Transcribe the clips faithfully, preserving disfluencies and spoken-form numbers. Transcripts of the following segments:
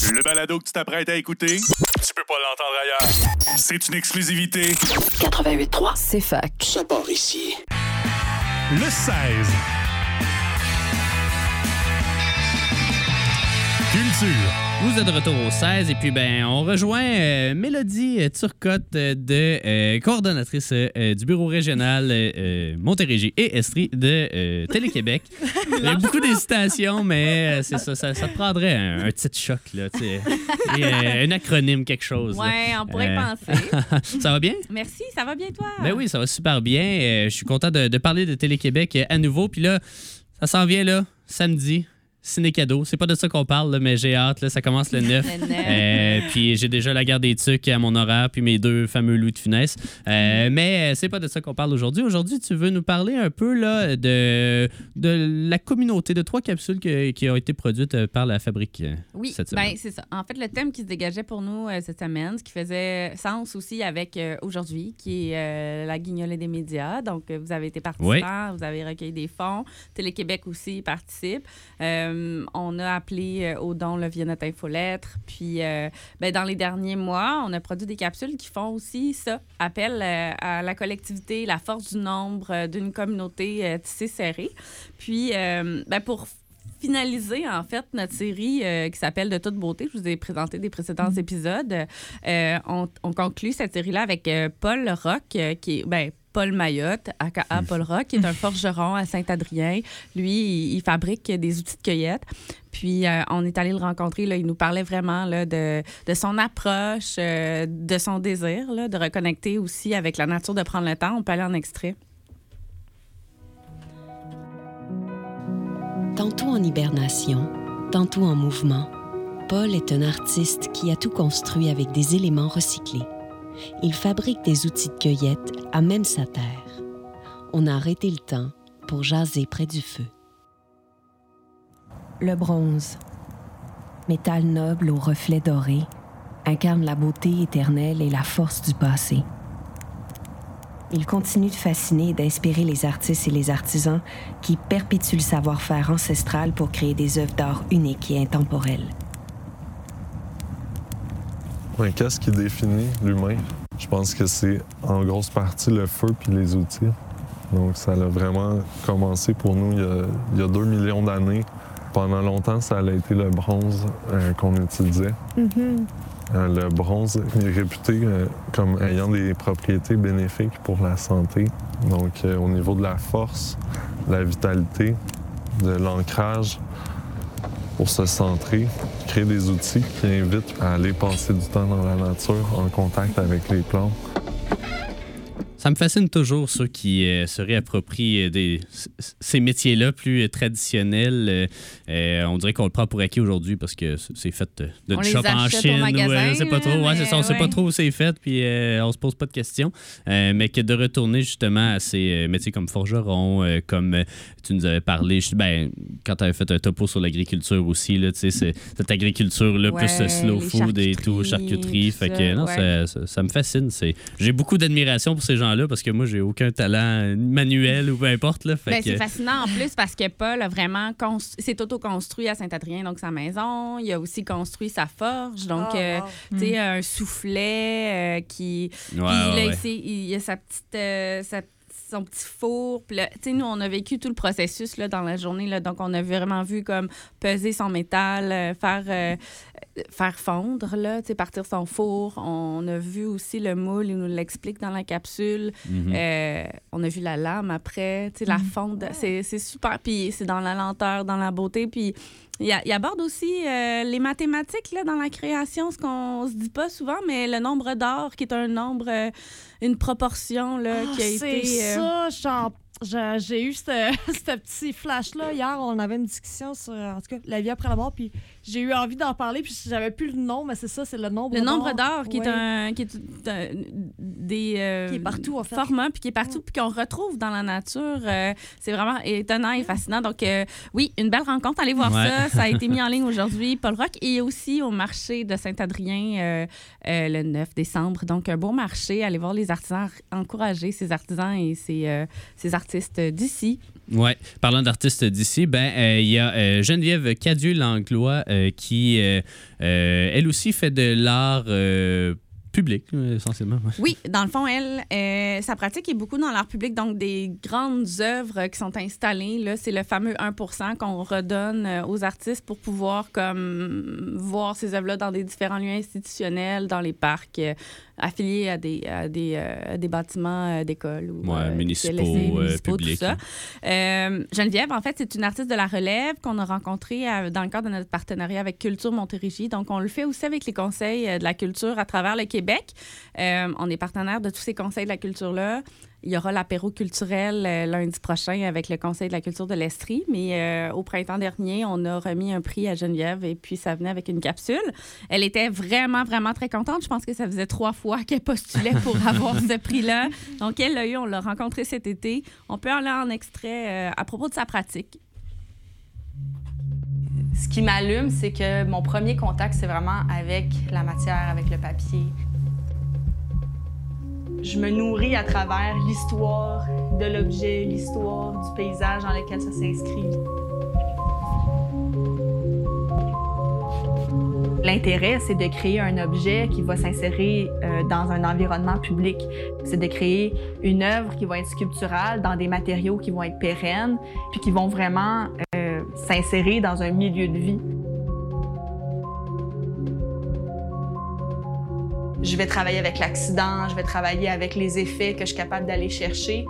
Le balado que tu t'apprêtes à écouter, tu peux pas l'entendre ailleurs. C'est une exclusivité. quatre-vingt-huit trois, C'est fac. ça part ici. Le seize. Culture. Vous êtes de retour au seize et puis ben on rejoint euh, Mélodie Turcotte euh, de euh, coordonnatrice euh, du bureau régional euh, Montérégie et Estrie de euh, Télé-Québec. Il y a beaucoup d'hésitations, mais euh, c'est ça, ça, ça te prendrait un, un petit choc là, tu sais, et, euh, un acronyme quelque chose. Ouais, on pourrait Euh, y penser. Ça va bien? Merci, ça va bien toi? Ben oui, ça va super bien. Euh, je suis content de, de parler de Télé-Québec euh, à nouveau. Puis là, ça s'en vient là, samedi. Ciné-cadeau. C'est pas de ça qu'on parle, là, mais j'ai hâte. Là, ça commence le neuf. Le neuf. Euh, puis j'ai déjà la guerre des tucs à mon horaire, puis mes deux fameux Louis de Funès. Euh, mais euh, c'est pas de ça qu'on parle aujourd'hui. Aujourd'hui, tu veux nous parler un peu là, de, de la communauté, de trois capsules que- qui ont été produites par la Fabrique euh, Oui, cette semaine. ben c'est ça. En fait, le thème qui se dégageait pour nous euh, cette semaine, ce qui faisait sens aussi avec euh, aujourd'hui, qui est euh, la guignolée des médias. Donc, euh, vous avez été participants, vous avez recueilli des fonds. Télé-Québec aussi participe. Euh, on a appelé euh, au don là, via notre infolettre. Puis, euh, ben, dans les derniers mois, on a produit des capsules qui font aussi ça. Appel euh, à la collectivité, la force du nombre euh, d'une communauté euh, tissée serrée. Puis, euh, ben, pour finaliser, en fait, notre série euh, qui s'appelle De toute beauté. Je vous ai présenté des précédents Mm-hmm. épisodes. Euh, on, on conclut cette série-là avec euh, Paul Roch, euh, qui est... Ben, Paul Mayotte, aka Paul Roch, qui est un forgeron à Saint-Adrien. Lui, il, il fabrique des outils de cueillette. Puis, euh, on est allé le rencontrer. Là, il nous parlait vraiment là, de, de son approche, euh, de son désir, là, de reconnecter aussi avec la nature, de prendre le temps. On peut aller en extrait. Tantôt en hibernation, tantôt en mouvement, Paul est un artiste qui a tout construit avec des éléments recyclés. Il fabrique des outils de cueillette à même sa terre. On a arrêté le temps pour jaser près du feu. Le bronze, métal noble aux reflets dorés, incarne la beauté éternelle et la force du passé. Il continue de fasciner et d'inspirer les artistes et les artisans qui perpétuent le savoir-faire ancestral pour créer des œuvres d'art uniques et intemporelles. Ouais, qu'est-ce qui définit l'humain? Je pense que c'est en grosse partie le feu puis les outils. Donc, ça a vraiment commencé pour nous il y a, il y a deux millions d'années. Pendant longtemps, ça a été le bronze euh, qu'on utilisait. Mm-hmm. Euh, le bronze est réputé euh, comme ayant des propriétés bénéfiques pour la santé. Donc, euh, au niveau de la force, de la vitalité, de l'ancrage, pour se centrer, créer des outils qui invitent à aller passer du temps dans la nature, en contact avec les plantes. Ça me fascine toujours ceux qui euh, se réapproprient euh, des, c- ces métiers-là plus euh, traditionnels. Euh, euh, on dirait qu'on le prend pour acquis aujourd'hui parce que c- c'est fait euh, de On du les shop en achète au Chine. magasin, Ouais, on sait pas là, trop. Ouais, mais c'est ça, on sait ouais. pas trop où c'est fait puis euh, on se pose pas de questions. Euh, mais que de retourner justement à ces euh, métiers comme forgeron, euh, comme euh, tu nous avais parlé, je- ben, quand tu avais fait un topo sur l'agriculture aussi, là, tu sais, c'est- cette agriculture-là, Ouais, plus euh, slow les food et tout, charcuteries, charcuterie. tout Fait ça, que non, ouais. ça, ça, ça me fascine. C'est... J'ai beaucoup d'admiration pour ces gens-là parce que moi, j'ai aucun talent manuel ou peu importe. Là, fait Ben, que... c'est fascinant en plus parce que Paul a vraiment constru- s'est auto-construit à Saint-Adrien, donc sa maison. Il a aussi construit sa forge, donc Oh, euh, wow. tu sais, un soufflet euh, qui. Ouais, Puis ouais, là, ouais. il, s'est- il a sa petite. euh, sa- son petit four. Puis là, tu sais, nous, on a vécu tout le processus là, dans la journée. Là, donc, on a vraiment vu comme peser son métal, euh, faire, euh, faire fondre, là, tu sais, partir son four. On a vu aussi le moule, il nous l'explique dans la capsule. Mhm. Euh, on a vu la lame après, tu sais, la fonte. C'est, c'est super. Puis c'est dans la lenteur, dans la beauté. Puis il, a- il aborde aussi euh, les mathématiques là, dans la création, ce qu'on se dit pas souvent, mais le nombre d'or qui est un nombre, euh, une proportion là, Ah, qui a c'est été. euh, ça, j'en- j'ai j'ai eu ce ce petit flash-là. Hier, on avait une discussion sur, en tout cas, la vie après la mort, puis j'ai eu envie d'en parler, puis j'avais plus le nom, mais c'est ça, c'est le nombre Le d'or. nombre d'or qui Ouais. est un qui est un- des euh, Qui est partout, en fait. formats puis qui est partout puis qu'on retrouve dans la nature. Euh, c'est vraiment étonnant et fascinant. Donc euh, oui, une belle rencontre. Allez voir Ouais. ça. Ça a été mis en ligne aujourd'hui. Paul Roch et aussi au marché de Saint-Adrien euh, euh, le neuf décembre. Donc un beau marché. Allez voir les artisans, encourager ces artisans et ces, euh, ces artistes d'ici. Oui. Parlant d'artistes d'ici, ben il euh, y a euh, Geneviève Cadieux-Langlois euh, qui, euh, euh, elle aussi, fait de l'art euh, public, essentiellement. Ouais. Oui, dans le fond, elle, euh, sa pratique est beaucoup dans l'art public, donc des grandes œuvres qui sont installées. Là, c'est le fameux un pour cent qu'on redonne aux artistes pour pouvoir comme, voir ces œuvres-là dans des différents lieux institutionnels, dans les parcs, euh, affiliés à des, à des, euh, des bâtiments euh, d'école ou ouais, euh, municipaux, municipaux, euh, publics. tout ça. Euh, Geneviève, en fait, c'est une artiste de la relève qu'on a rencontrée euh, dans le cadre de notre partenariat avec Culture Montérégie. Donc, on le fait aussi avec les conseils euh, de la culture à travers le Québec. Euh, on est partenaire de tous ces conseils de la culture-là. Il y aura l'apéro culturel euh, lundi prochain avec le Conseil de la culture de l'Estrie. Mais euh, au printemps dernier, on a remis un prix à Geneviève et puis ça venait avec une capsule. Elle était vraiment, vraiment très contente. Je pense que ça faisait trois fois qu'elle postulait pour avoir ce prix-là. Donc, elle l'a eu. On l'a rencontrée cet été. On peut aller en extrait euh, à propos de sa pratique. Ce qui m'allume, c'est que mon premier contact, c'est vraiment avec la matière, avec le papier. Je me nourris à travers l'histoire de l'objet, l'histoire du paysage dans lequel ça s'inscrit. L'intérêt, c'est de créer un objet qui va s'insérer euh, dans un environnement public. C'est de créer une œuvre qui va être sculpturale dans des matériaux qui vont être pérennes, puis qui vont vraiment euh, s'insérer dans un milieu de vie. Je vais travailler avec l'accident, je vais travailler avec les effets que je suis capable d'aller chercher.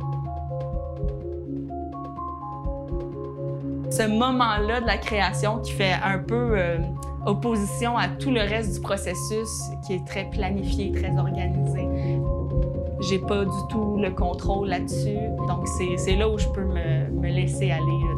Ce moment-là de la création qui fait un peu euh, opposition à tout le reste du processus qui est très planifié, très organisé. J'ai pas du tout le contrôle là-dessus, donc c'est, c'est là où je peux me, me laisser aller. Là.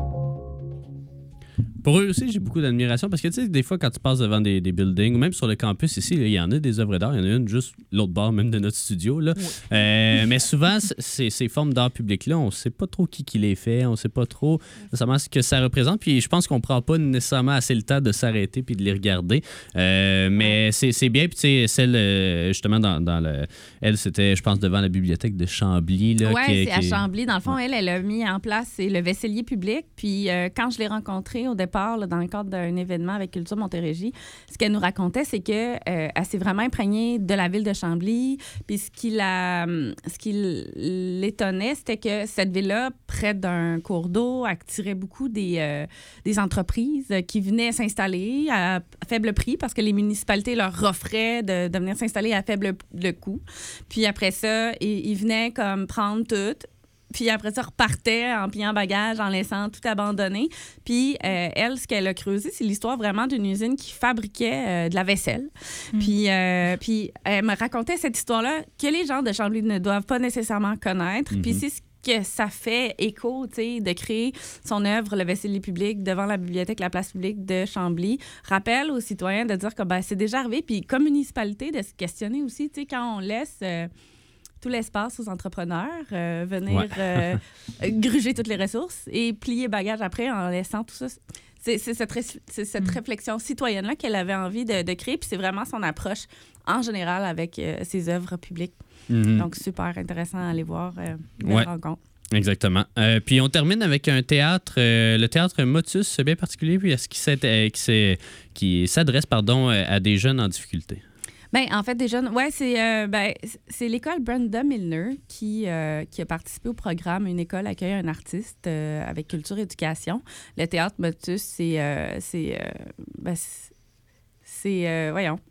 Pour eux aussi, j'ai beaucoup d'admiration parce que, tu sais, des fois, quand tu passes devant des, des buildings, ou même sur le campus ici, il y en a des œuvres d'art. Il y en a une juste l'autre bord même de notre studio. Là. Oui. Euh, mais souvent, ces, ces formes d'art public-là, on ne sait pas trop qui, qui les fait, on ne sait pas trop nécessairement ce que ça représente. Puis je pense qu'on ne prend pas nécessairement assez le temps de s'arrêter puis de les regarder. Euh, mais c'est, c'est bien. Puis, tu sais, celle, justement, dans, dans le. Elle, c'était, je pense, devant la bibliothèque de Chambly. Oui, c'est qui, à qui... Chambly. Dans le fond, ouais. elle, elle a mis en place c'est le vaisselier public. Puis euh, quand je l'ai rencontrée au départ, Là, dans le cadre d'un événement avec Culture Montérégie, ce qu'elle nous racontait, c'est qu'elle euh, s'est vraiment imprégnée de la ville de Chambly. Puis ce qui, la, ce qui l'étonnait, c'était que cette ville-là, près d'un cours d'eau, attirait beaucoup des, euh, des entreprises qui venaient s'installer à faible prix parce que les municipalités leur offraient de, de venir s'installer à faible le coût. Puis après ça, ils, ils venaient comme prendre tout. Puis après ça, repartait en pliant bagage, en laissant tout abandonné. Puis euh, elle, ce qu'elle a creusé, c'est l'histoire vraiment d'une usine qui fabriquait euh, de la vaisselle. Mm. Puis, euh, puis elle me racontait cette histoire-là que les gens de Chambly ne doivent pas nécessairement connaître. Mm-hmm. Puis c'est ce que ça fait écho, tu sais, de créer son œuvre, le vaisselier public, devant la bibliothèque, la place publique de Chambly. Rappelle aux citoyens de dire que ben, c'est déjà arrivé. Puis comme municipalité, de se questionner aussi, tu sais, quand on laisse... Euh, tout l'espace aux entrepreneurs, euh, venir ouais. euh, gruger toutes les ressources et plier bagage après en laissant tout ça. C'est, c'est cette, ré- c'est cette mm. réflexion citoyenne-là qu'elle avait envie de, de créer, puis c'est vraiment son approche en général avec euh, ses œuvres publiques. Mm-hmm. Donc, super intéressant à aller voir euh, la ouais. rencontre. Exactement. Euh, puis on termine avec un théâtre, euh, le théâtre Motus, bien particulier, puis est-ce qui, euh, qui, qui s'adresse pardon, à des jeunes en difficulté. Bien, en fait, des jeunes, ouais, c'est, euh, ben, c'est l'école Brenda Milner qui, euh, qui a participé au programme Une école accueille un artiste euh, avec culture et éducation. Le théâtre Motus, c'est, euh, c'est, euh, ben, c'est, c'est euh, voyons,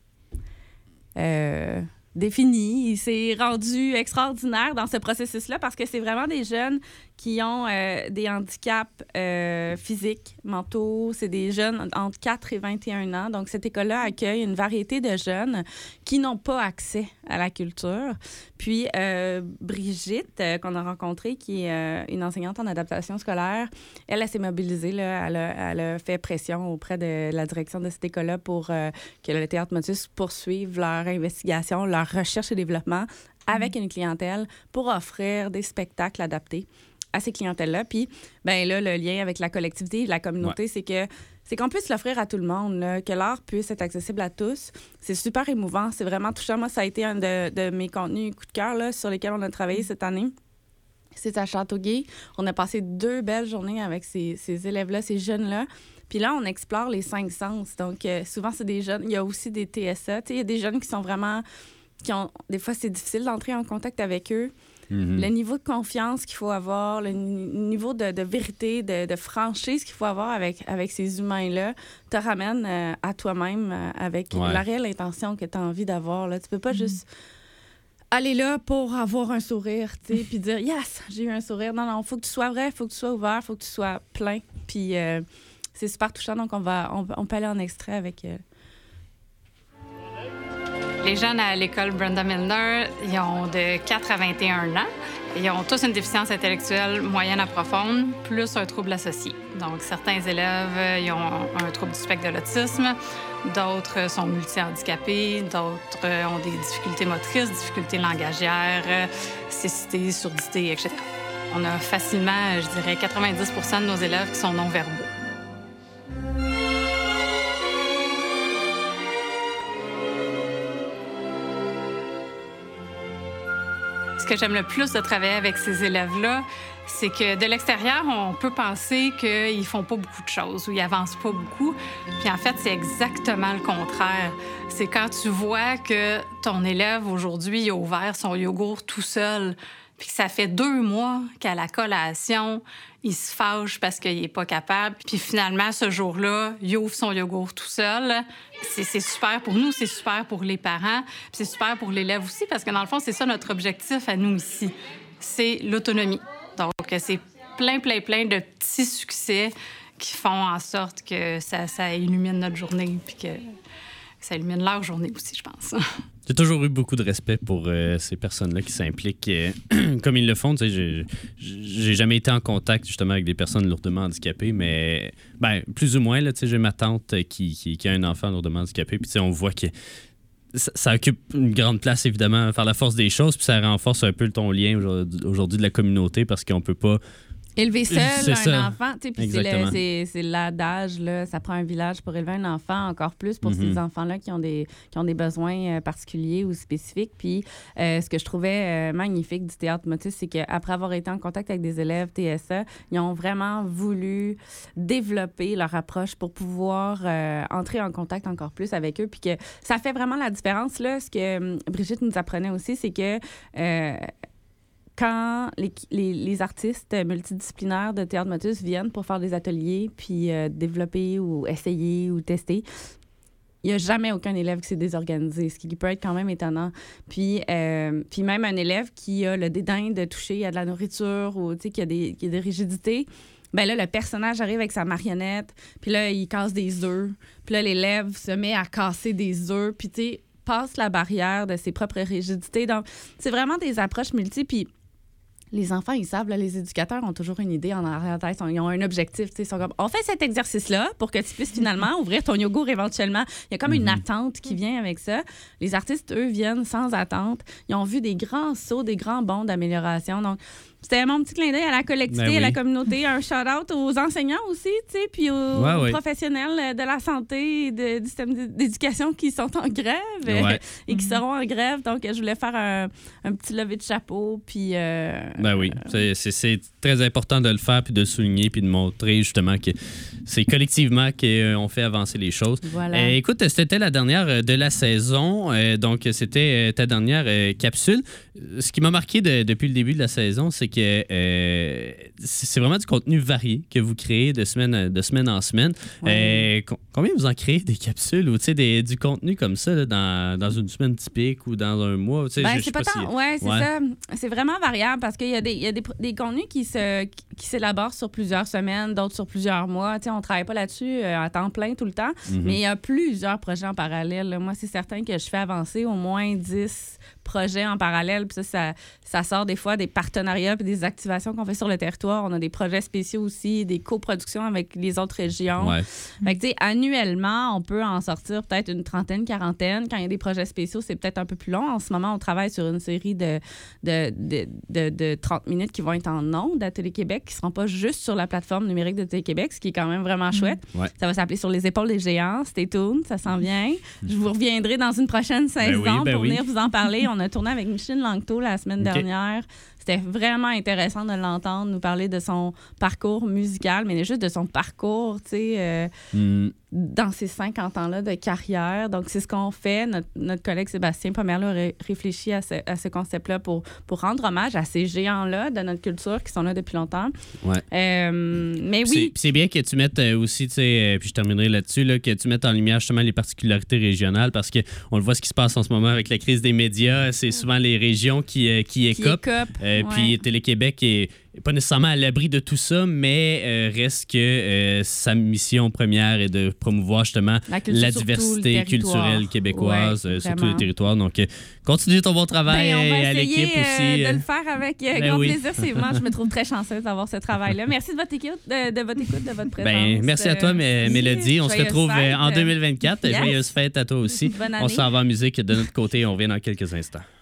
euh, défini. Il s'est rendu extraordinaire dans ce processus-là parce que c'est vraiment des jeunes qui ont euh, des handicaps euh, physiques, mentaux. C'est des jeunes entre quatre et vingt et un ans. Donc, cette école-là accueille une variété de jeunes qui n'ont pas accès à la culture. Puis, euh, Brigitte, euh, qu'on a rencontrée, qui est euh, une enseignante en adaptation scolaire, elle, elle s'est mobilisée. Là, elle, a, elle a fait pression auprès de la direction de cette école-là pour euh, que le Théâtre Motus poursuive leur investigation, leur recherche et développement avec une clientèle pour offrir des spectacles adaptés à ces clientèles-là. Puis, ben là, le lien avec la collectivité, la communauté, ouais. c'est que c'est qu'on puisse l'offrir à tout le monde, là, que l'art puisse être accessible à tous. C'est super émouvant, c'est vraiment touchant. Moi, ça a été un de, de mes contenus coup de cœur là, sur lesquels on a travaillé cette année. C'est à Châteauguay. On a passé deux belles journées avec ces, ces élèves-là, ces jeunes-là. Puis là, on explore les cinq sens. Donc, euh, souvent, c'est des jeunes. Il y a aussi des T S A. Tu sais, il y a des jeunes qui sont vraiment... qui ont des fois, c'est difficile d'entrer en contact avec eux. Mm-hmm. Le niveau de confiance qu'il faut avoir, le niveau de, de vérité, de, de franchise qu'il faut avoir avec, avec ces humains-là, te ramène euh, à toi-même euh, avec ouais. la réelle intention que tu as envie d'avoir. Là. Tu peux pas mm-hmm. juste aller là pour avoir un sourire, tu sais, puis dire « Yes, j'ai eu un sourire ». Non, non, il faut que tu sois vrai, il faut que tu sois ouvert, il faut que tu sois plein. Puis euh, c'est super touchant, donc on, va, on, on peut aller en extrait avec... Euh... Les jeunes à l'école Brenda Milner, ils ont de quatre à vingt et un ans. Ils ont tous une déficience intellectuelle moyenne à profonde, plus un trouble associé. Donc, certains élèves ils ont un trouble du spectre de l'autisme, d'autres sont multi-handicapés, d'autres ont des difficultés motrices, difficultés langagières, cécité, surdité, et cetera. On a facilement, je dirais, quatre-vingt-dix pour cent de nos élèves qui sont non-verbaux. Ce que j'aime le plus de travailler avec ces élèves-là, c'est que de l'extérieur, on peut penser qu'ils font pas beaucoup de choses ou ils avancent pas beaucoup. Puis en fait, c'est exactement le contraire. C'est quand tu vois que ton élève, aujourd'hui, il a ouvert son yogourt tout seul, puis que ça fait deux mois qu'à la collation, il se fâche parce qu'il est pas capable. Puis finalement, ce jour-là, il ouvre son yogourt tout seul. C'est, c'est super pour nous, c'est super pour les parents, puis c'est super pour l'élève aussi, parce que dans le fond, c'est ça notre objectif à nous ici. C'est l'autonomie. Donc, c'est plein, plein, plein de petits succès qui font en sorte que ça, ça illumine notre journée, puis que ça illumine leur journée aussi, je pense. J'ai toujours eu beaucoup de respect pour euh, ces personnes-là qui s'impliquent euh, comme ils le font. Tu sais, j'ai, j'ai jamais été en contact justement avec des personnes lourdement handicapées, mais ben, plus ou moins, là, tu sais, j'ai ma tante qui, qui, qui a un enfant lourdement handicapé, puis tu sais, on voit que ça, ça occupe une grande place, évidemment, par la force des choses, puis ça renforce un peu ton lien aujourd'hui, aujourd'hui de la communauté, parce qu'on peut pas... Élever seul c'est un ça. enfant, tu sais, puis c'est, le, c'est, c'est l'adage, là, ça prend un village pour élever un enfant, encore plus pour mm-hmm. ces enfants-là qui ont des, qui ont des besoins particuliers ou spécifiques. Puis euh, ce que je trouvais euh, magnifique du théâtre motus, c'est qu'après avoir été en contact avec des élèves T S A, ils ont vraiment voulu développer leur approche pour pouvoir euh, entrer en contact encore plus avec eux. Puis que ça fait vraiment la différence, là. Ce que euh, Brigitte nous apprenait aussi, c'est que... Euh, quand les, les, les artistes multidisciplinaires de Théâtre Motus viennent pour faire des ateliers, puis euh, développer ou essayer ou tester, il n'y a jamais aucun élève qui s'est désorganisé, ce qui peut être quand même étonnant. Puis, euh, puis même un élève qui a le dédain de toucher à de la nourriture ou qui a des, qui a des rigidités, ben là, le personnage arrive avec sa marionnette, puis là, il casse des œufs. Puis là, l'élève se met à casser des œufs, puis tu sais, passe la barrière de ses propres rigidités. Donc, c'est vraiment des approches multiples. Puis les enfants, ils savent, là, les éducateurs ont toujours une idée en arrière-tête. Ils ont un objectif. Ils sont comme, on fait cet exercice-là pour que tu puisses finalement ouvrir ton yogourt éventuellement. Il y a comme une attente qui vient avec ça. Les artistes, eux, viennent sans attente. Ils ont vu des grands sauts, des grands bonds d'amélioration. Donc, c'était mon petit clin d'œil à la collectivité, ben oui. à la communauté. Un shout-out aux enseignants aussi, tu sais, puis aux, ouais, ouais. aux professionnels de la santé et de, du système d'éducation qui sont en grève ouais. et qui seront en grève. Donc, je voulais faire un, un petit lever de chapeau. Puis, euh, ben oui, c'est, c'est, c'est très important de le faire, puis de le souligner, puis de montrer justement que c'est collectivement qu'on fait avancer les choses. Voilà. Euh, écoute, c'était la dernière de la saison. Euh, donc, c'était ta dernière euh, capsule. Ce qui m'a marqué de, depuis le début de la saison, c'est que euh, c'est vraiment du contenu varié que vous créez de semaine, de semaine en semaine. Ouais. Euh, combien vous en créez des capsules ou des, du contenu comme ça là, dans, dans une semaine typique ou dans un mois? Ben, je, c'est pas, pas tant. Si... Ouais, c'est ouais. ça. C'est vraiment variable parce qu'il y a des, il y a des, des contenus qui, se, qui, qui s'élaborent sur plusieurs semaines, d'autres sur plusieurs mois. T'sais, on ne travaille pas là-dessus euh, à temps plein tout le temps, mm-hmm. mais il y a plusieurs projets en parallèle. Là. Moi, c'est certain que je fais avancer au moins dix projets en parallèle. Puis ça, ça, ça sort des fois des partenariats puis des activations qu'on fait sur le territoire. On a des projets spéciaux aussi, des coproductions avec les autres régions. Ouais. Fait que, tu tu sais, annuellement, on peut en sortir peut-être une trentaine, quarantaine. Quand il y a des projets spéciaux, c'est peut-être un peu plus long. En ce moment, on travaille sur une série de, de, de, de, de trente minutes qui vont être en ondes à Télé-Québec, qui ne seront pas juste sur la plateforme numérique de Télé-Québec, ce qui est quand même vraiment chouette. Ouais. Ça va s'appeler Sur les épaules des géants. Stay tuned, ça s'en vient. Je vous reviendrai dans une prochaine saison ben oui, ben pour oui. venir vous en parler. On a tourné avec Micheline Langto la semaine Okay. dernière. C'était vraiment intéressant de l'entendre nous parler de son parcours musical, mais juste de son parcours, tu sais, euh, Mm. dans ces cinquante ans-là de carrière. Donc, c'est ce qu'on fait. Notre, notre collègue Sébastien Pomerleau a ré- réfléchi à ce, à ce concept-là pour, pour rendre hommage à ces géants-là de notre culture qui sont là depuis longtemps. Ouais. Euh, mais Puis oui. c'est- puis c'est bien que tu mettes euh, aussi, tu sais, euh, puis je terminerai là-dessus, là, que tu mettes en lumière justement les particularités régionales parce qu'on le voit ce qui se passe en ce moment avec la crise des médias. C'est souvent les régions qui, euh, qui Qui écopent. écope, Euh, ouais. Puis Télé-Québec est pas nécessairement à l'abri de tout ça, mais euh, reste que euh, sa mission première est de promouvoir justement La culture la sur tout diversité le territoire. culturelle québécoise Ouais, euh, sur tous vraiment. les territoires. Donc, euh, continue ton bon travail Ben, on va euh, à essayer l'équipe euh, aussi. de euh. le faire avec euh, Ben grand oui. plaisir. C'est moi, je me trouve très chanceuse d'avoir ce travail-là. Merci de votre écoute, de, de votre écoute, de votre présence. Ben, merci à toi, Euh, Mé- Mélodie. On se joyeuses retrouve euh, fêtes. en deux mille vingt-quatre. Yes. Joyeuses fêtes à toi aussi. Bonne On année. s'en va en musique de notre côté. On revient dans quelques instants.